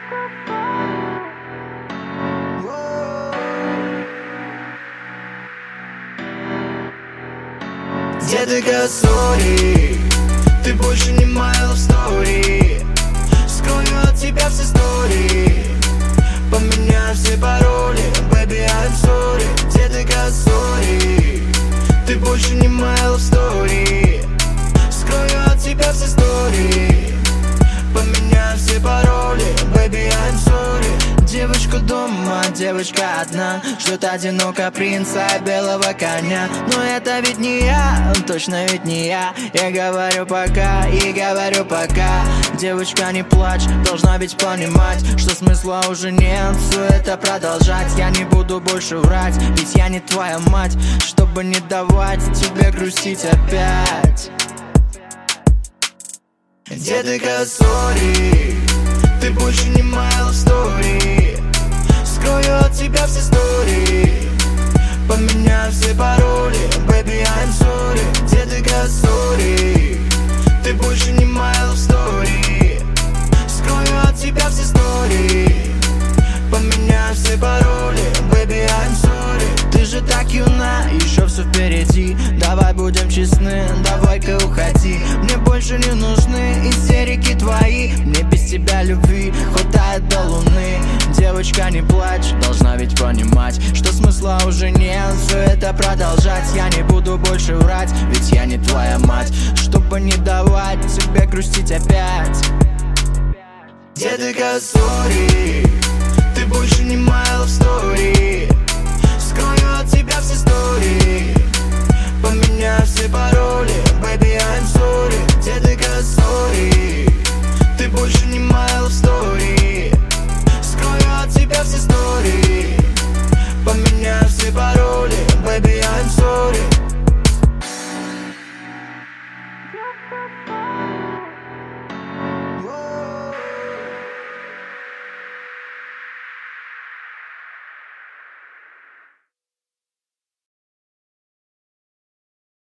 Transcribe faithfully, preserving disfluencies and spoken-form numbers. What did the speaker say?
Детка, сори, ты больше не моя love story. Скрою от тебя все истории, поменяю все пароли. Baby, I'm sorry. Детка, сори, ты больше не моя love story. Скрою от тебя все истории, поменяю все пароли. Baby, I'm sorry. Девочка дома, девочка одна, ждет одиноко принца белого коня. Но это ведь не я, точно ведь не я. Я говорю пока и говорю пока. Девочка, не плачь, должна ведь понимать, что смысла уже нет все это продолжать. Я не буду больше врать, ведь я не твоя мать, чтобы не давать тебе грустить опять. Детка, сори, ты больше не моя love story. Скрою от тебя все истории, поменяю все пароли. Baby, I'm sorry. Детка, сори, ты больше не моя love story. Скрою от тебя все истории, поменяю все пароли. Baby, I'm sorry. Ты же так юна, еще все впереди. Давай будем честны, давай-ка уходи. Мне больше не нужны истерики твои. Мне без тебя любви хватает до луны. Девочка, не плачь, должна ведь понимать, что смысла уже нет все это продолжать. Я не буду больше врать, ведь я не твоя мать, чтобы не давать тебе грустить опять. Детка, сори, ты больше не моя love story. Скрою от тебя все истории, поменяю все пароли. Baby, I'm sorry. Детка, сори, ты больше не моя love story. Скрою от тебя все истории, поменяю все пароли. Baby, I'm sorry.